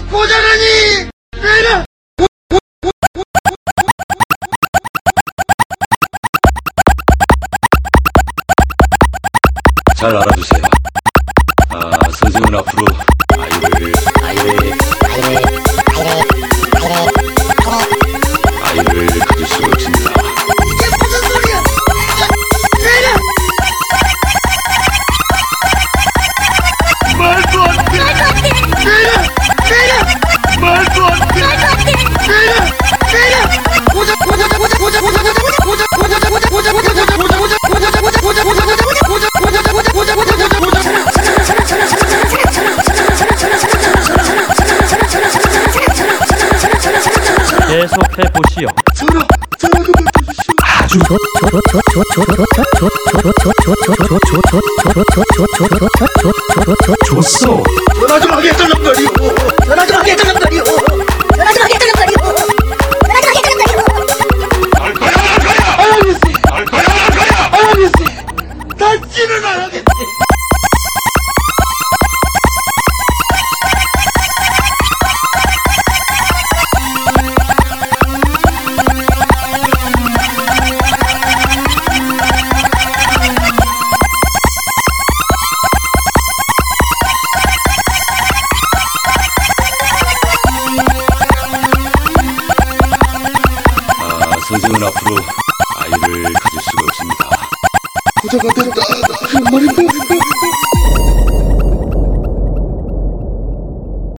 고자라니! 내라! 잘 알아두세요. 선생은 앞으로 아이를 가질 수가 없습니다. 이게 무슨 소리야! 내라! 말도 안 돼! 내라! 말도 안 돼! 내라! 계속해보시오. 전화도 맡아주시오. 아주 좋소. 전화 좀 하게 해달란거리오. 전화 좀 하게 해달란거리오. 전화 좀 하게 해달란거리오. 전화 좀 하게 해달란거리오. 할 거야! 알겠어. 할 거야! 알겠어. 다시는 안 하겠어. 선생은 앞으로 아이를 가질 수가 없습니다. 고자가 됐다. 그 말인데.